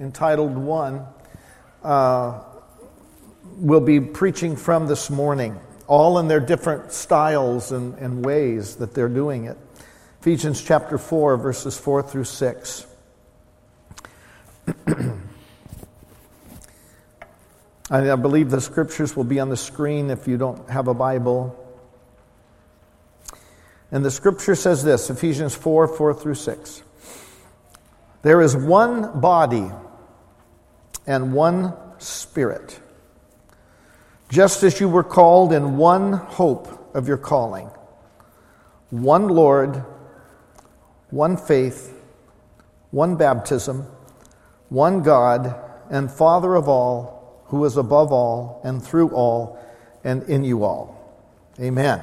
entitled One will be preaching from this morning, all in their different styles and ways that they're doing it. Ephesians chapter 4, verses 4 through 6. I believe the scriptures will be on the screen if you don't have a Bible. And the scripture says this, Ephesians 4, 4 through 6. There is one body and one Spirit, just as you were called in one hope of your calling. One Lord, one faith, one baptism, one God and Father of all, who is above all and through all and in you all. Amen.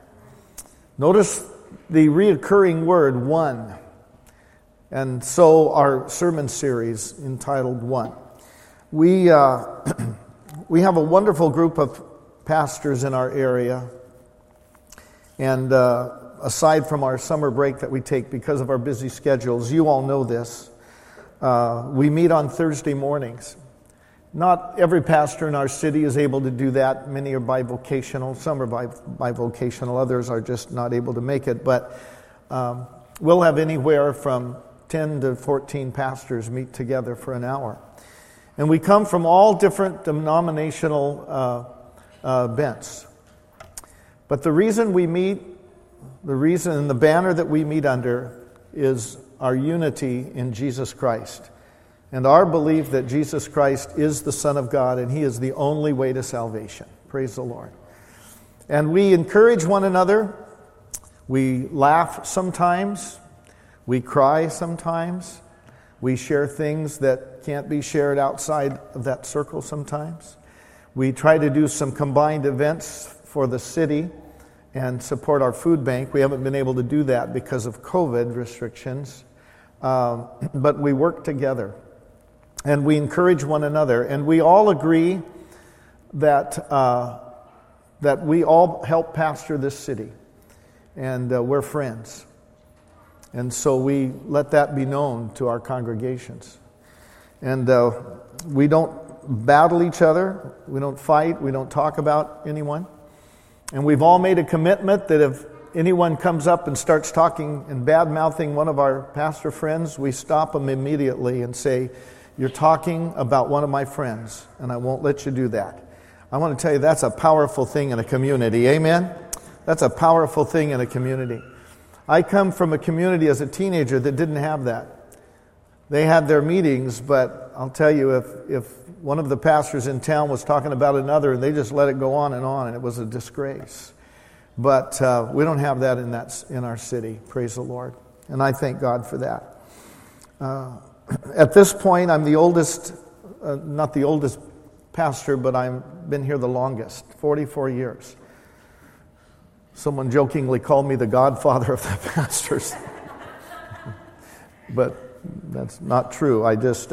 Notice the reoccurring word, one. And so our sermon series entitled One. We have a wonderful group of pastors in our area. And aside from our summer break that we take because of our busy schedules, you all know this. We meet on Thursday mornings. Not every pastor in our city is able to do that. Many are bivocational. Some are bivocational. Others are just not able to make it. But we'll have anywhere from 10 to 14 pastors meet together for an hour. And we come from all different denominational bents. But the reason we meet, the reason and the banner that we meet under is our unity in Jesus Christ. And our belief that Jesus Christ is the Son of God and He is the only way to salvation. Praise the Lord. And we encourage one another. We laugh sometimes. We cry sometimes. We share things that can't be shared outside of that circle sometimes. We try to do some combined events for the city and support our food bank. We haven't been able to do that because of COVID restrictions. But we work together. And we encourage one another. And we all agree that we all help pastor this city. And we're friends. And so we let that be known to our congregations. And we don't battle each other. We don't fight. We don't talk about anyone. And we've all made a commitment that if anyone comes up and starts talking and bad-mouthing one of our pastor friends, we stop them immediately and say, "You're talking about one of my friends, and I won't let you do that." I want to tell you that's a powerful thing in a community. Amen? That's a powerful thing in a community. I come from a community as a teenager that didn't have that. They had their meetings, but I'll tell you, if one of the pastors in town was talking about another, they just let it go on, and it was a disgrace. But we don't have that in our city. Praise the Lord. And I thank God for that. At this point, I'm the oldest, not the oldest pastor, but I've been here the longest, 44 years. Someone jokingly called me the godfather of the pastors. But that's not true. I just,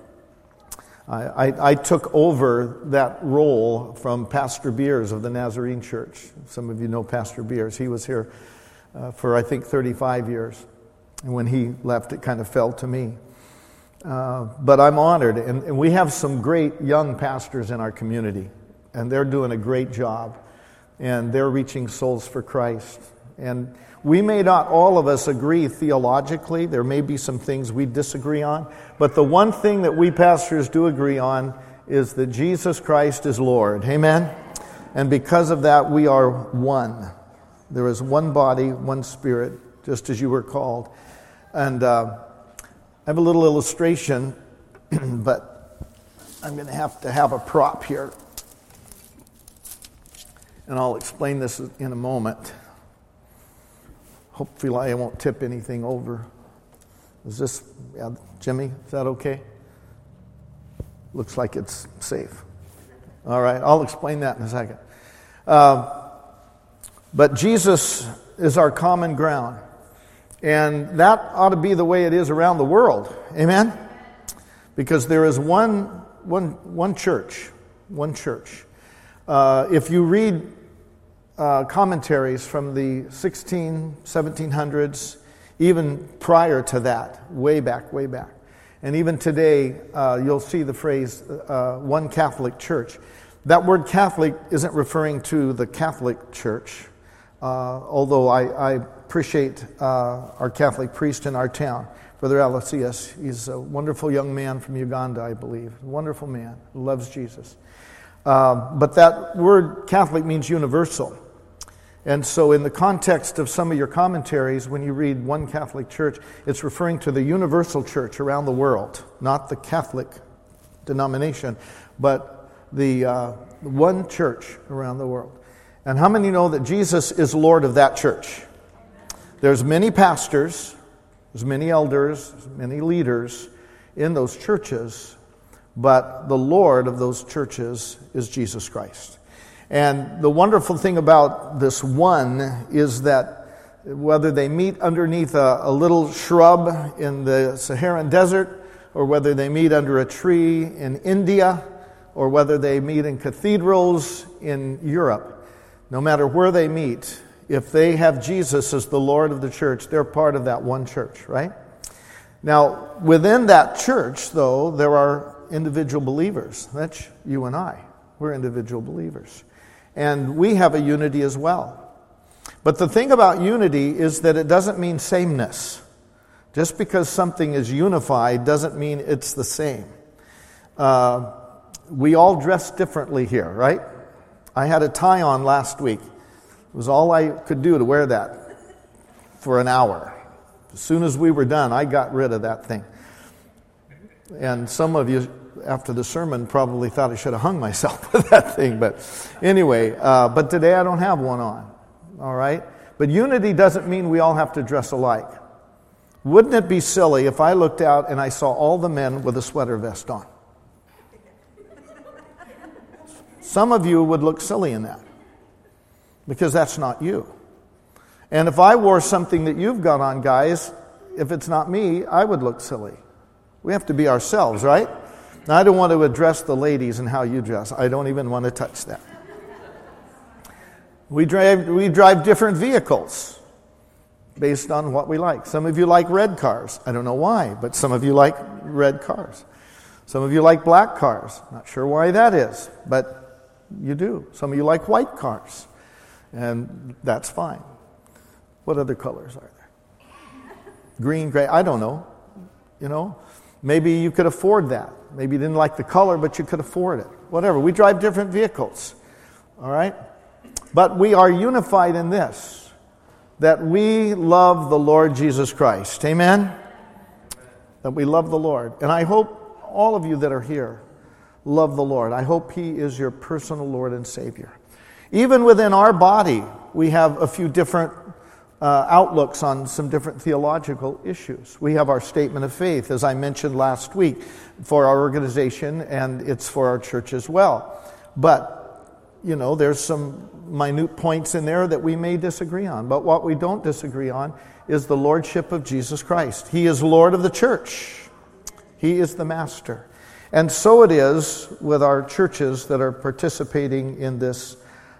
I took over that role from Pastor Beers of the Nazarene Church. Some of you know Pastor Beers. He was here for, I think, 35 years. And when he left, it kind of fell to me. But I'm honored, and we have some great young pastors in our community, and they're doing a great job, and they're reaching souls for Christ. And we may not all of us agree theologically. There may be some things we disagree on, but the one thing that we pastors do agree on is that Jesus Christ is Lord. Amen? And because of that, we are one. There is one body, one Spirit, just as you were called. And I have a little illustration, but I'm going to have a prop here. And I'll explain this in a moment. Hopefully I won't tip anything over. Is this, Jimmy, is that okay? Looks like it's safe. All right, I'll explain that in a second. But Jesus is our common ground. And that ought to be the way it is around the world. Amen? Because there is one church. One church. If you read commentaries from the 1700s, even prior to that, way back, And even today, you'll see the phrase, one Catholic Church. That word Catholic isn't referring to the Catholic Church, although I appreciate our Catholic priest in our town, Brother Alicius. He's a wonderful young man from Uganda, I believe. A wonderful man who loves Jesus. But that word Catholic means universal. And so in the context of some of your commentaries, when you read one Catholic Church, it's referring to the universal church around the world, not the Catholic denomination, but the one church around the world. And how many know that Jesus is Lord of that church? There's many pastors, there's many elders, many leaders in those churches, but the Lord of those churches is Jesus Christ. And the wonderful thing about this one is that whether they meet underneath a little shrub in the Saharan desert, or whether they meet under a tree in India, or whether they meet in cathedrals in Europe, no matter where they meet, if they have Jesus as the Lord of the church, they're part of that one church, right? Now, within that church, though, there are individual believers. That's you and I. We're individual believers. And we have a unity as well. But the thing about unity is that it doesn't mean sameness. Just because something is unified doesn't mean it's the same. We all dress differently here, right? I had a tie on last week. It was all I could do to wear that for an hour. As soon as we were done, I got rid of that thing. And some of you, after the sermon, probably thought I should have hung myself with that thing. But anyway, but today I don't have one on. All right? But unity doesn't mean we all have to dress alike. Wouldn't it be silly if I looked out and I saw all the men with a sweater vest on? Some of you would look silly in that, because that's not you. And if I wore something that you've got on, guys, if it's not me, I would look silly. We have to be ourselves, right? Now, I don't want to address the ladies and how you dress. I don't even want to touch that. We drive different vehicles based on what we like. Some of you like red cars. I don't know why, but some of you like red cars. Some of you like black cars. Not sure why that is, but you do. Some of you like white cars, and that's fine. What other colors are there? Green, gray, I don't know. You know, maybe you could afford that. Maybe you didn't like the color, but you could afford it. Whatever. We drive different vehicles. All right? But we are unified in this, that we love the Lord Jesus Christ. Amen? That we love the Lord. And I hope all of you that are here love the Lord. I hope He is your personal Lord and Savior. Even within our body, we have a few different outlooks on some different theological issues. We have our statement of faith, as I mentioned last week, for our organization, and it's for our church as well. But, you know, there's some minute points in there that we may disagree on. But what we don't disagree on is the lordship of Jesus Christ. He is Lord of the church. He is the master. And so it is with our churches that are participating in this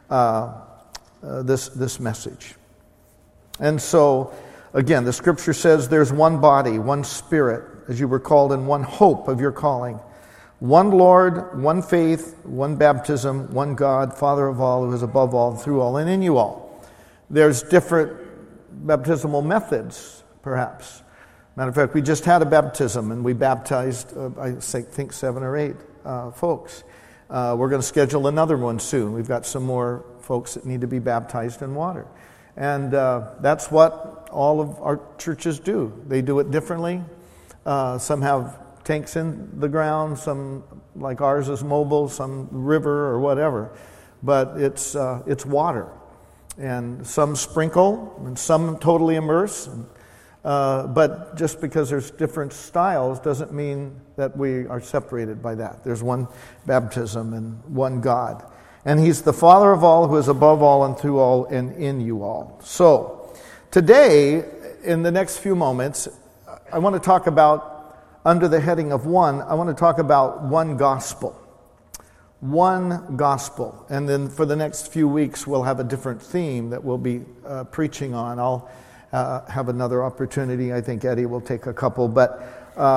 this message. And so, again, the Scripture says there's one body, one Spirit, as you were called in one hope of your calling. One Lord, one faith, one baptism, one God, Father of all, who is above all, through all, and in you all. There's different baptismal methods, perhaps. Matter of fact, we just had a baptism, and we baptized, I think, 7 or 8 folks. We're going to schedule another one soon. We've got some more folks that need to be baptized in water. And that's what all of our churches do. They do it differently. Some have tanks in the ground, some, like ours, is mobile, some river or whatever. But it's water. And some sprinkle, and some totally immerse. But just because there's different styles doesn't mean that we are separated by that. There's one baptism and one God. And He's the Father of all, who is above all and through all and in you all. So, today, in the next few moments, I want to talk about, under the heading of one, I want to talk about one gospel. One gospel. And then for the next few weeks, we'll have a different theme that we'll be preaching on. I'll have another opportunity. I think Eddie will take a couple. But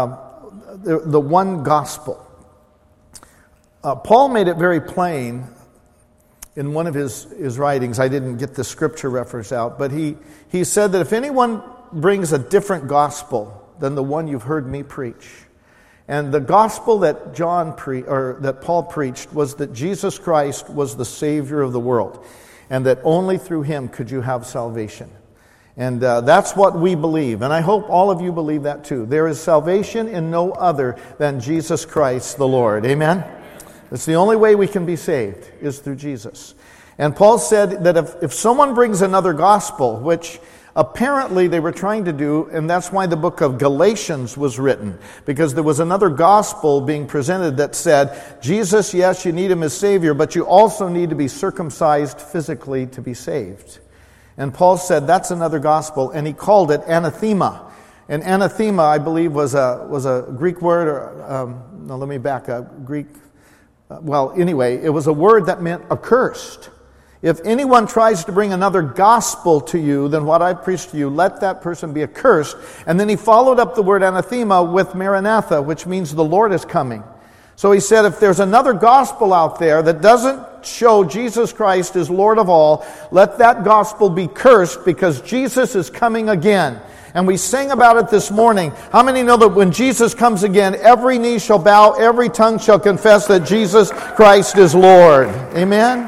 the one gospel. Paul made it very plain in one of his writings. I didn't get the scripture reference out, but he said that if anyone brings a different gospel than the one you've heard me preach, and the gospel that that Paul preached was that Jesus Christ was the Savior of the world, and that only through Him could you have salvation. And that's what we believe, and I hope all of you believe that too. There is salvation in no other than Jesus Christ the Lord. Amen? It's the only way we can be saved, is through Jesus. And Paul said that if someone brings another gospel, which apparently they were trying to do, and that's why the book of Galatians was written, because there was another gospel being presented that said, Jesus, yes, you need Him as Savior, but you also need to be circumcised physically to be saved. And Paul said that's another gospel, and he called it anathema. And anathema, I believe, was a Greek word, let me back up, Greek. Anyway, it was a word that meant accursed. If anyone tries to bring another gospel to you than what I preached to you, let that person be accursed. And then he followed up the word anathema with Maranatha, which means the Lord is coming. So he said, if there's another gospel out there that doesn't show Jesus Christ as Lord of all, let that gospel be cursed, because Jesus is coming again. And we sang about it this morning. How many know that when Jesus comes again, every knee shall bow, every tongue shall confess that Jesus Christ is Lord? Amen?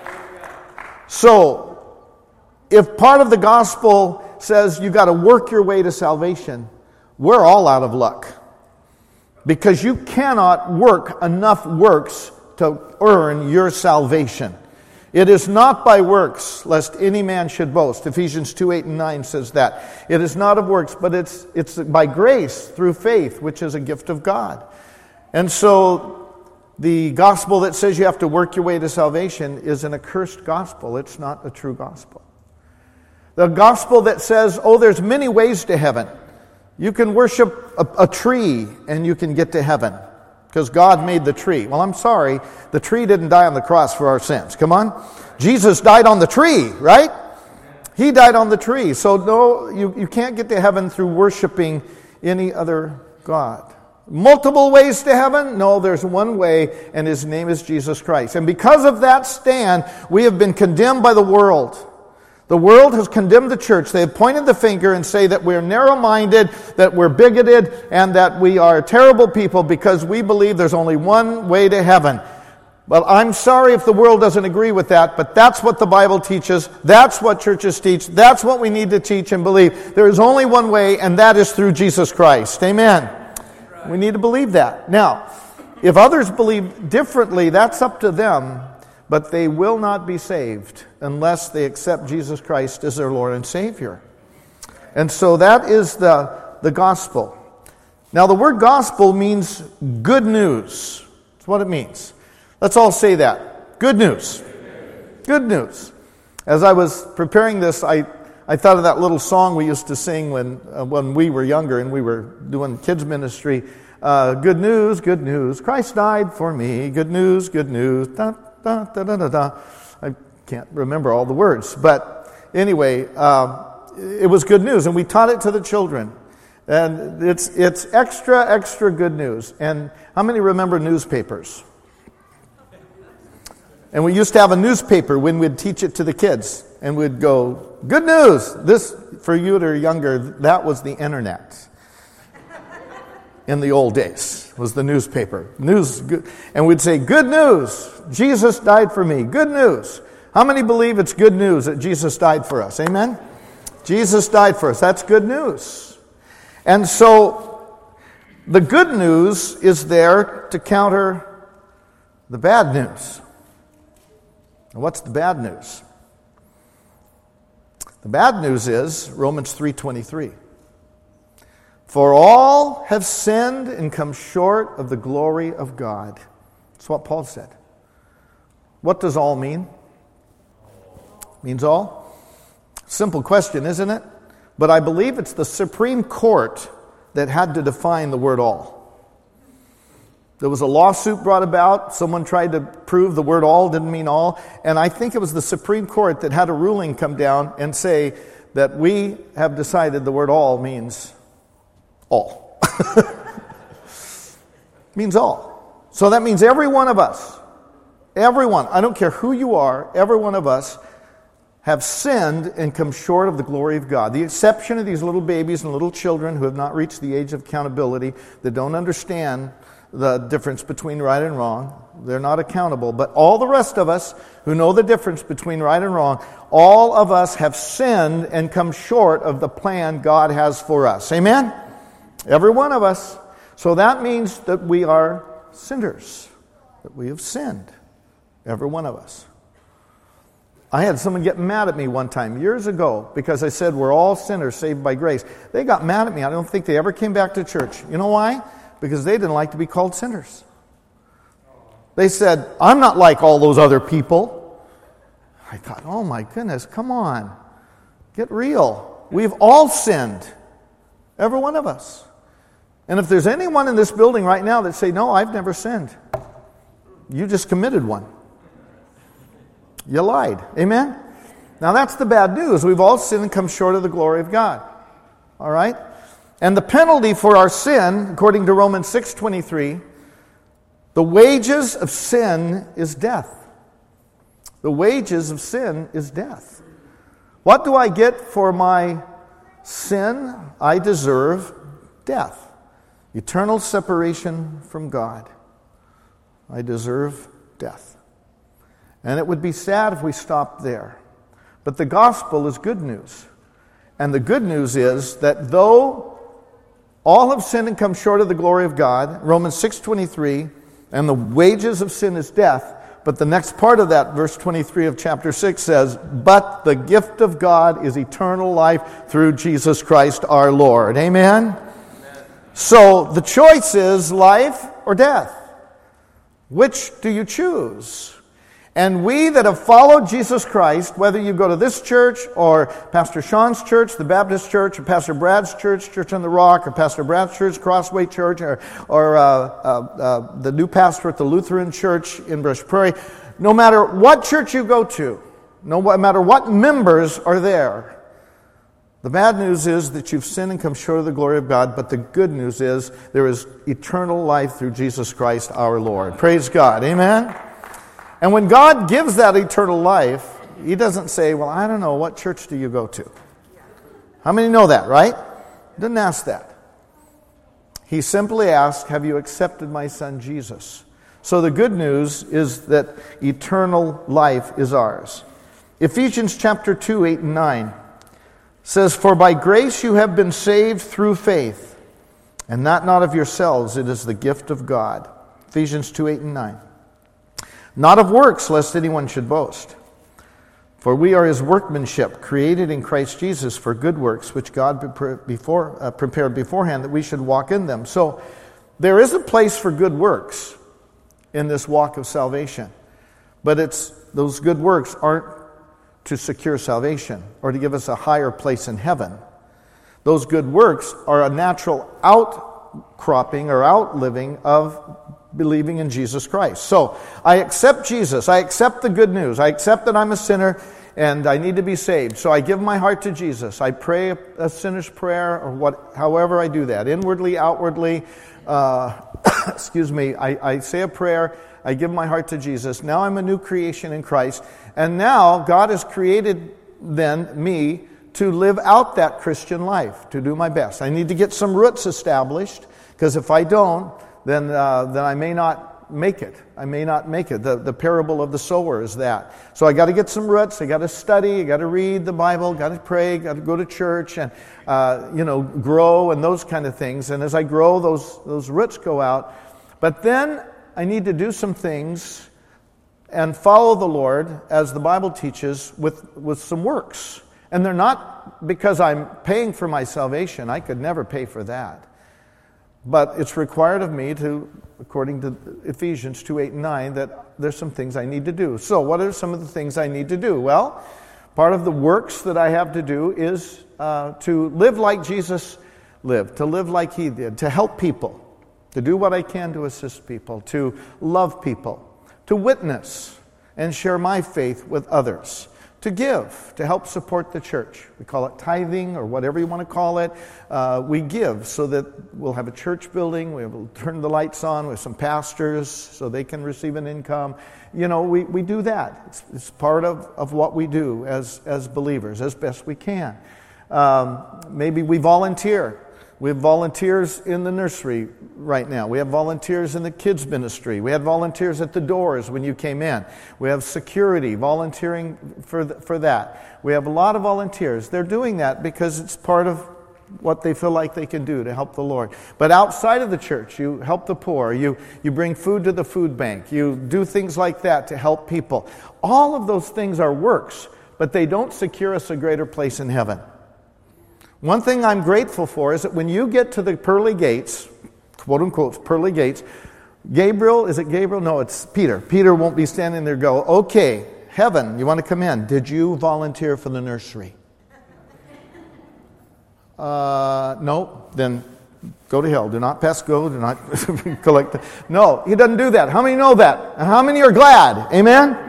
So, if part of the gospel says you got to work your way to salvation, we're all out of luck. Because you cannot work enough works to earn your salvation. It is not by works, lest any man should boast. Ephesians 2:8-9 says that. It is not of works, but it's by grace through faith, which is a gift of God. And so the gospel that says you have to work your way to salvation is an accursed gospel. It's not a true gospel. The gospel that says, there's many ways to heaven. You can worship a tree and you can get to heaven, because God made the tree. Well, I'm sorry, the tree didn't die on the cross for our sins. Come on. Jesus died on the tree, right? He died on the tree. So no, you can't get to heaven through worshiping any other God. Multiple ways to heaven? No, there's one way, and His name is Jesus Christ. And because of that stand, we have been condemned by the world. The world has condemned the church. They have pointed the finger and say that we're narrow-minded, that we're bigoted, and that we are terrible people because we believe there's only one way to heaven. Well, I'm sorry if the world doesn't agree with that, but that's what the Bible teaches. That's what churches teach. That's what we need to teach and believe. There is only one way, and that is through Jesus Christ. Amen. We need to believe that. Now, if others believe differently, that's up to them. But they will not be saved unless they accept Jesus Christ as their Lord and Savior. And so that is the gospel. Now the word gospel means good news. That's what it means. Let's all say that. Good news. Good news. As I was preparing this, I thought of that little song we used to sing when we were younger and we were doing kids ministry. Good news, Christ died for me. Good news, da, da, da, da, da, da. I can't remember all the words, but anyway, it was good news, and we taught it to the children. And it's extra good news. And how many remember newspapers? And we used to have a newspaper when we'd teach it to the kids, and we'd go, good news! This, for you that are younger, that was the internet. In the old days, was the newspaper. News, and we'd say, good news! Jesus died for me. Good news! How many believe it's good news that Jesus died for us? Amen? Jesus died for us. That's good news. And so, the good news is there to counter the bad news. And what's the bad news? The bad news is Romans 3:23. For all have sinned and come short of the glory of God. That's what Paul said. What does all mean? Means all? Simple question, isn't it? But I believe it's the Supreme Court that had to define the word all. There was a lawsuit brought about. Someone tried to prove the word all didn't mean all. And I think it was the Supreme Court that had a ruling come down and say that we have decided the word all means all. Means all. So that means every one of us, everyone, I don't care who you are, every one of us have sinned and come short of the glory of God. The exception of these little babies and little children who have not reached the age of accountability, that don't understand the difference between right and wrong. They're not accountable. But all the rest of us who know the difference between right and wrong, all of us have sinned and come short of the plan God has for us. Amen? Every one of us. So that means that we are sinners, that we have sinned. Every one of us. I had someone get mad at me one time, years ago, because I said we're all sinners saved by grace. They got mad at me. I don't think they ever came back to church. You know why? Because they didn't like to be called sinners. They said, I'm not like all those other people. I thought, oh my goodness, come on. Get real. We've all sinned. Every one of us. And if there's anyone in this building right now that say, no, I've never sinned, you just committed one. You lied. Amen? Now that's the bad news. We've all sinned and come short of the glory of God. All right? And the penalty for our sin, according to Romans 6:23, the wages of sin is death. The wages of sin is death. What do I get for my sin? I deserve death. Eternal separation from God. I deserve death. And it would be sad if we stopped there. But the gospel is good news. And the good news is that though all have sinned and come short of the glory of God, Romans 6:23, and the wages of sin is death. But the next part of that, verse 23 of chapter 6 says, but the gift of God is eternal life through Jesus Christ our Lord. Amen? So the choice is life or death. Which do you choose? And we that have followed Jesus Christ, whether you go to this church or Pastor Sean's church, the Baptist church, or Pastor Brad's church, Church on the Rock, or Pastor Brad's church, Crossway Church, or the new pastor at the Lutheran Church in Brush Prairie, no matter what church you go to, no matter what members are there, the bad news is that you've sinned and come short of the glory of God, but the good news is there is eternal life through Jesus Christ our Lord. Praise God. Amen? And when God gives that eternal life, He doesn't say, well, I don't know, what church do you go to? How many know that, right? He didn't ask that. He simply asked, have you accepted my son Jesus? So the good news is that eternal life is ours. Ephesians chapter 2, 8 and 9 says, for by grace you have been saved through faith, and that not of yourselves, it is the gift of God. Ephesians 2, 8 and 9. Not of works, lest anyone should boast. For we are His workmanship, created in Christ Jesus for good works, which God prepared beforehand that we should walk in them. So there is a place for good works in this walk of salvation. But those good works aren't to secure salvation or to give us a higher place in heaven. Those good works are a natural outcropping or outliving of believing in Jesus Christ. So, I accept Jesus. I accept the good news. I accept that I'm a sinner and I need to be saved. So I give my heart to Jesus. I pray a sinner's prayer or however I do that. Inwardly, outwardly. I say a prayer. I give my heart to Jesus. Now I'm a new creation in Christ. And now God has created then me to live out that Christian life, to do my best. I need to get some roots established, because if I don't, then I may not make it. I may not make it. The parable of the sower is that. So I got to get some roots. I got to study. I got to read the Bible. Got to pray. Got to go to church and grow and those kind of things. And as I grow, those roots go out. But then I need to do some things and follow the Lord, as the Bible teaches, with some works. And they're not because I'm paying for my salvation. I could never pay for that. But it's required of me to, according to Ephesians 2, 8, and 9, that there's some things I need to do. So what are some of the things I need to do? Well, part of the works that I have to do is to live like Jesus lived, to live like He did, to help people, to do what I can to assist people, to love people, to witness and share my faith with others, to give, to help support the church. We call it tithing or whatever you want to call it. We give so that we'll have a church building, we'll turn the lights on with some pastors so they can receive an income. You know, we do that. It's part of what we do as believers, as best we can. Maybe we volunteer. We have volunteers in the nursery right now. We have volunteers in the kids ministry. We had volunteers at the doors when you came in. We have security, volunteering for that. We have a lot of volunteers. They're doing that because it's part of what they feel like they can do to help the Lord. But outside of the church, you help the poor. You bring food to the food bank. You do things like that to help people. All of those things are works, but they don't secure us a greater place in heaven. One thing I'm grateful for is that when you get to the pearly gates, quote unquote, pearly gates, Gabriel, is it Gabriel? No, it's Peter. Peter won't be standing there go, okay, heaven, you want to come in. Did you volunteer for the nursery? No, then go to hell. Do not pass go, do not collect. No, he doesn't do that. How many know that? And how many are glad? Amen?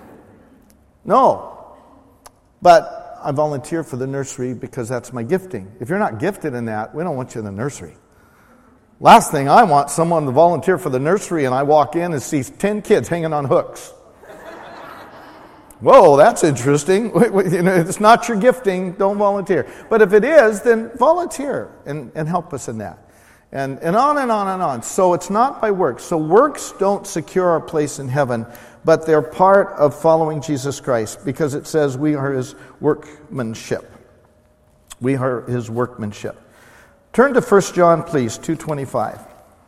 No. But I volunteer for the nursery because that's my gifting. If you're not gifted in that, we don't want you in the nursery. Last thing I want someone to volunteer for the nursery and I walk in and see 10 kids hanging on hooks. Whoa, that's interesting. You know, it's not your gifting, don't volunteer. But if it is, then volunteer and help us in that. And on and on and on. So it's not by works. So works don't secure our place in heaven, but they're part of following Jesus Christ because it says we are His workmanship. We are His workmanship. Turn to 1 John, please, 2:25.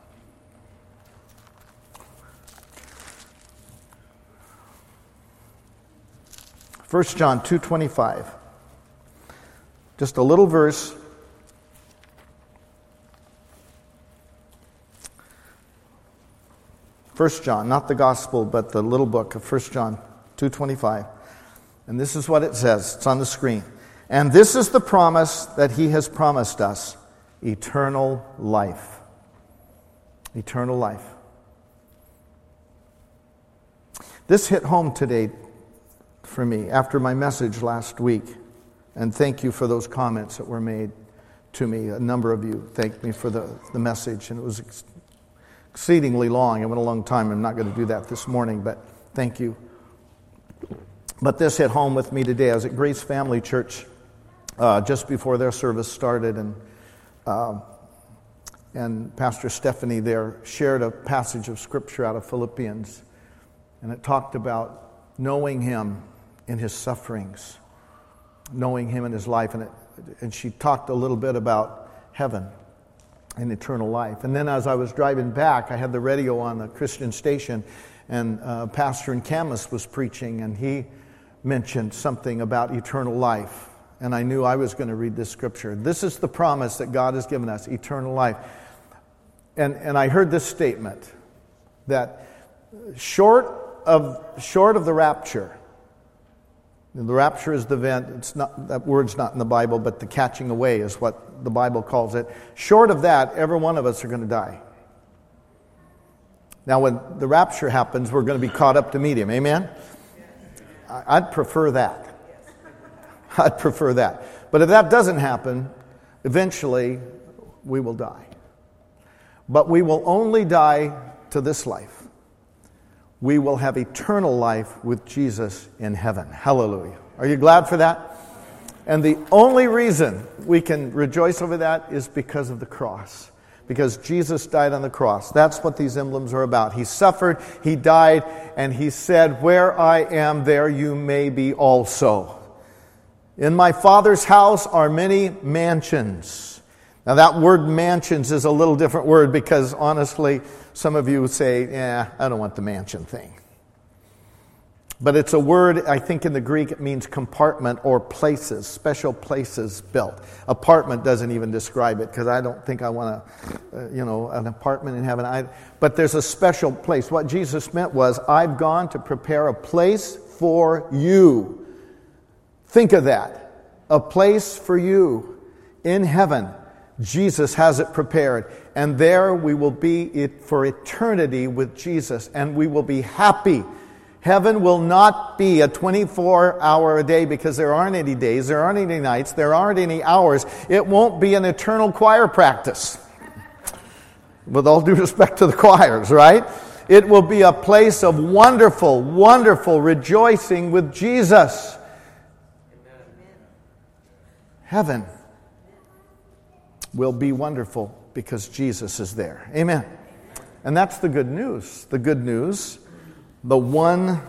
1 John 2:25. Just a little verse. First John, not the gospel, but the little book of 1 John 2:25. And this is what it says. It's on the screen. And this is the promise that He has promised us, eternal life. Eternal life. This hit home today for me after my message last week. And thank you for those comments that were made to me. A number of you thanked me for the message, and it was exceedingly long. It went a long time. I'm not going to do that this morning, but thank you. But this hit home with me today. I was at Grace Family Church just before their service started, and Pastor Stephanie there shared a passage of Scripture out of Philippians, and it talked about knowing Him in His sufferings, knowing Him in His life, and she talked a little bit about heaven and eternal life. And then as I was driving back, I had the radio on the Christian station, and Pastor in Camas was preaching, and he mentioned something about eternal life. And I knew I was going to read this scripture. This is the promise that God has given us, eternal life. And I heard this statement, that short of the rapture, the rapture is the event, it's not, that word's not in the Bible, but the catching away is what the Bible calls it. Short of that, every one of us are going to die. Now, when the rapture happens, we're going to be caught up to meet Him. Amen? I'd prefer that. I'd prefer that. But if that doesn't happen, eventually we will die. But we will only die to this life. We will have eternal life with Jesus in heaven. Hallelujah. Are you glad for that? And the only reason we can rejoice over that is because of the cross. Because Jesus died on the cross. That's what these emblems are about. He suffered, He died, and He said, "Where I am, there you may be also. In my Father's house are many mansions." Now that word mansions is a little different word because honestly, some of you say, I don't want the mansion thing. But it's a word, I think in the Greek, it means compartment or places, special places built. Apartment doesn't even describe it because I don't think I want an apartment in heaven. But there's a special place. What Jesus meant was, I've gone to prepare a place for you. Think of that. A place for you in heaven. Jesus has it prepared. And there we will be for eternity with Jesus. And we will be happy. Heaven will not be a 24-hour a day because there aren't any days, there aren't any nights, there aren't any hours. It won't be an eternal choir practice. With all due respect to the choirs, right? It will be a place of wonderful, wonderful rejoicing with Jesus. Heaven will be wonderful because Jesus is there. Amen. And that's the good news. The good news, the one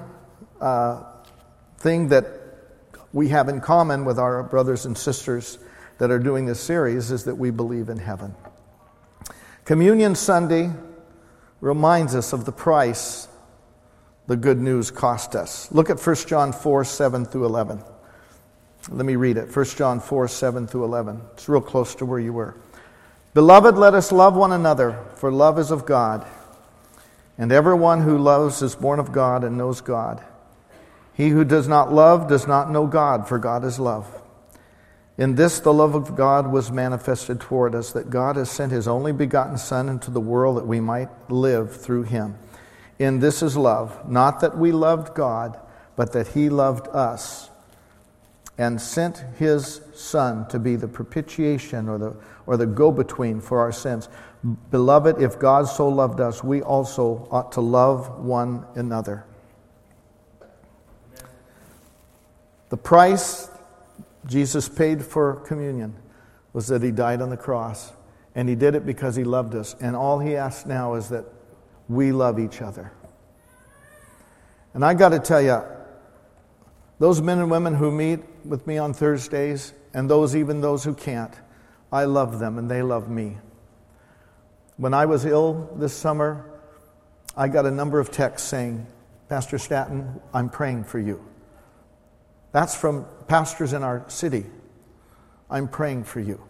thing that we have in common with our brothers and sisters that are doing this series is that we believe in heaven. Communion Sunday reminds us of the price the good news cost us. Look at 1 John 4, 7 through 11. Let me read it. 1 John 4, 7 through 11. It's real close to where you were. Beloved, let us love one another, for love is of God. And everyone who loves is born of God and knows God. He who does not love does not know God, for God is love. In this the love of God was manifested toward us, that God has sent His only begotten Son into the world that we might live through Him. In this is love, not that we loved God, but that He loved us and sent His Son to be the propitiation or the go-between for our sins. Beloved, if God so loved us, we also ought to love one another. The price Jesus paid for communion was that He died on the cross, and He did it because He loved us. And all He asks now is that we love each other. And I got to tell you, those men and women who meet with me on Thursdays, and even those who can't, I love them and they love me. When I was ill this summer, I got a number of texts saying, Pastor Staton, I'm praying for you. That's from pastors in our city. I'm praying for you.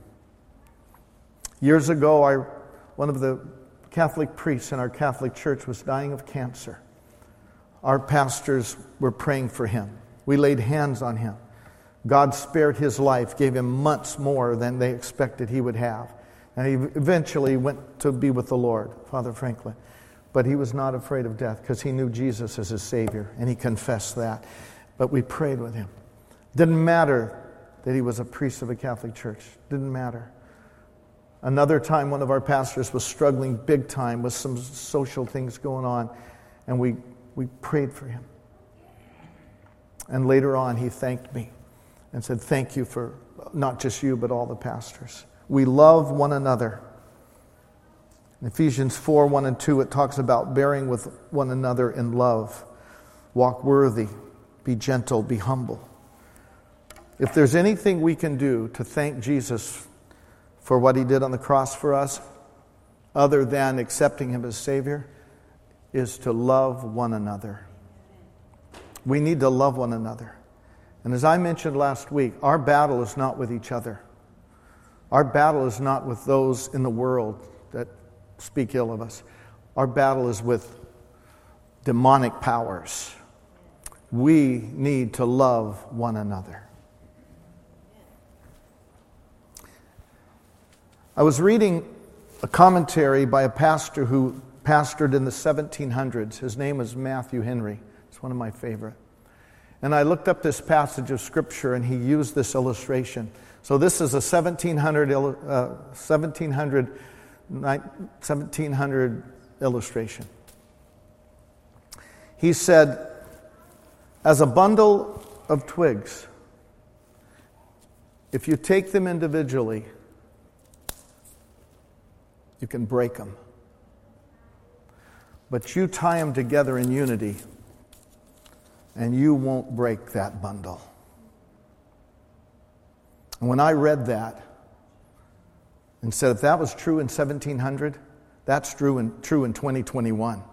Years ago, one of the Catholic priests in our Catholic church was dying of cancer. Our pastors were praying for him. We laid hands on him. God spared his life, gave him months more than they expected he would have. And he eventually went to be with the Lord, Father Franklin. But he was not afraid of death because he knew Jesus as his Savior, and he confessed that. But we prayed with him. Didn't matter that he was a priest of a Catholic church. Didn't matter. Another time, one of our pastors was struggling big time with some social things going on, and we prayed for him. And later on, he thanked me and said, thank you for not just you, but all the pastors. We love one another. In Ephesians 4, 1 and 2, it talks about bearing with one another in love. Walk worthy, be gentle, be humble. If there's anything we can do to thank Jesus for what he did on the cross for us, other than accepting him as Savior, is to love one another. We need to love one another. And as I mentioned last week, our battle is not with each other. Our battle is not with those in the world that speak ill of us. Our battle is with demonic powers. We need to love one another. I was reading a commentary by a pastor who pastored in the 1700s. His name is Matthew Henry. It's one of my favorite. And I looked up this passage of Scripture, and he used this illustration. So this is a 1700 illustration. He said, as a bundle of twigs, if you take them individually, you can break them. But you tie them together in unity, and you won't break that bundle. And when I read that and said, if that was true in 1700, that's true in 2021.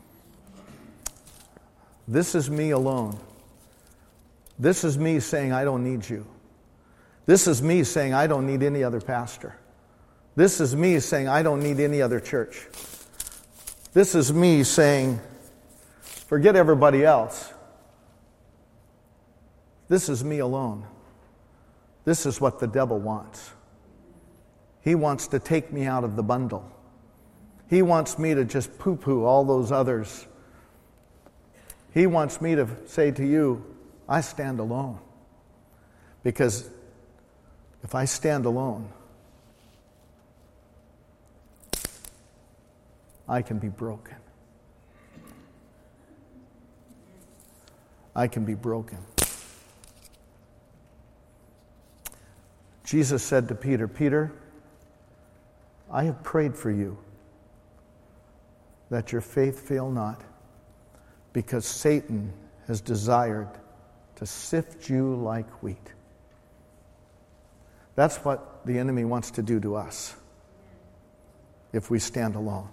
This is me alone. This is me saying, I don't need you. This is me saying, I don't need any other pastor. This is me saying, I don't need any other church. This is me saying, forget everybody else. This is me alone. This is what the devil wants. He wants to take me out of the bundle. He wants me to just poo-poo all those others. He wants me to say to you, I stand alone. Because if I stand alone, I can be broken. I can be broken. Jesus said to Peter, Peter, I have prayed for you that your faith fail not, because Satan has desired to sift you like wheat. That's what the enemy wants to do to us if we stand alone.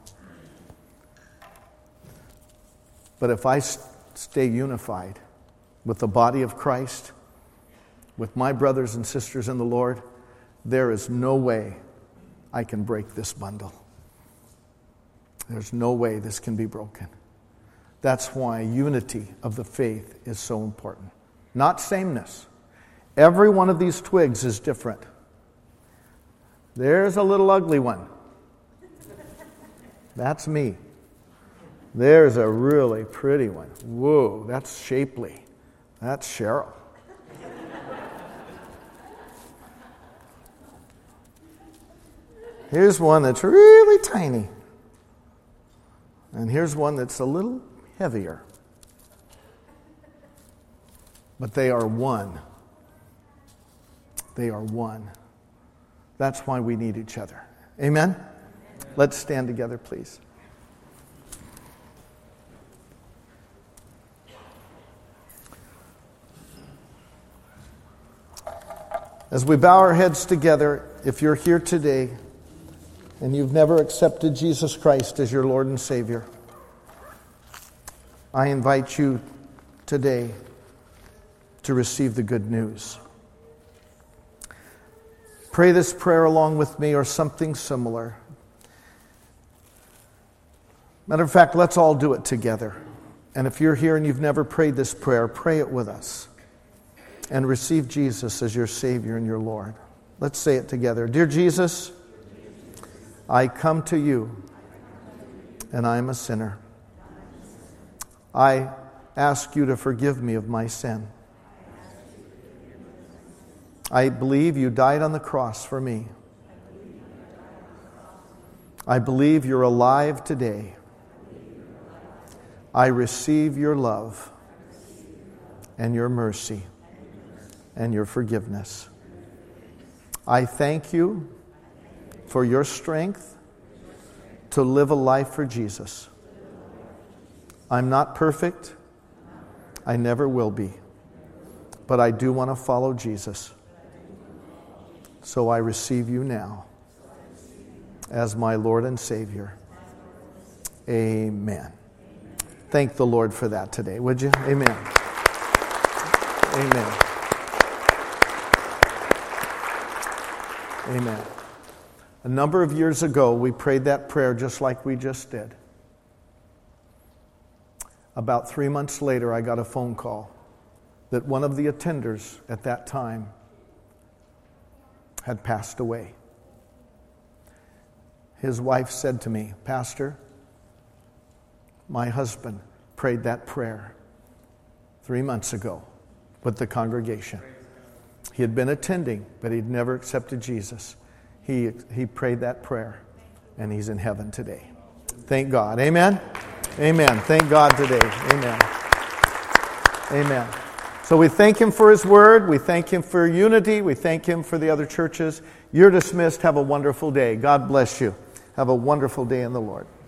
But if I stay unified with the body of Christ, with my brothers and sisters in the Lord, there is no way I can break this bundle. There's no way this can be broken. That's why unity of the faith is so important. Not sameness. Every one of these twigs is different. There's a little ugly one. That's me. There's a really pretty one. Whoa, that's shapely. That's Cheryl. Here's one that's really tiny. And here's one that's a little heavier. But they are one. They are one. That's why we need each other. Amen? Let's stand together, please. As we bow our heads together, if you're here today and you've never accepted Jesus Christ as your Lord and Savior, I invite you today to receive the good news. Pray this prayer along with me or something similar. Matter of fact, let's all do it together. And if you're here and you've never prayed this prayer, pray it with us and receive Jesus as your Savior and your Lord. Let's say it together. Dear Jesus, I come to you and I am a sinner. I ask you to forgive me of my sin. I believe you died on the cross for me. I believe you're alive today. I receive your love and your mercy and your forgiveness. I thank you for your strength to live a life for Jesus. I'm not perfect. I never will be. But I do want to follow Jesus. So I receive you now as my Lord and Savior. Amen. Thank the Lord for that today, would you? Amen. Amen. Amen. A number of years ago, we prayed that prayer just like we just did. About 3 months later, I got a phone call that one of the attenders at that time had passed away. His wife said to me, Pastor, my husband prayed that prayer 3 months ago with the congregation. He had been attending, but he'd never accepted Jesus. He prayed that prayer, and he's in heaven today. Thank God. Amen? Amen. Thank God today. Amen. Amen. So we thank him for his word. We thank him for unity. We thank him for the other churches. You're dismissed. Have a wonderful day. God bless you. Have a wonderful day in the Lord.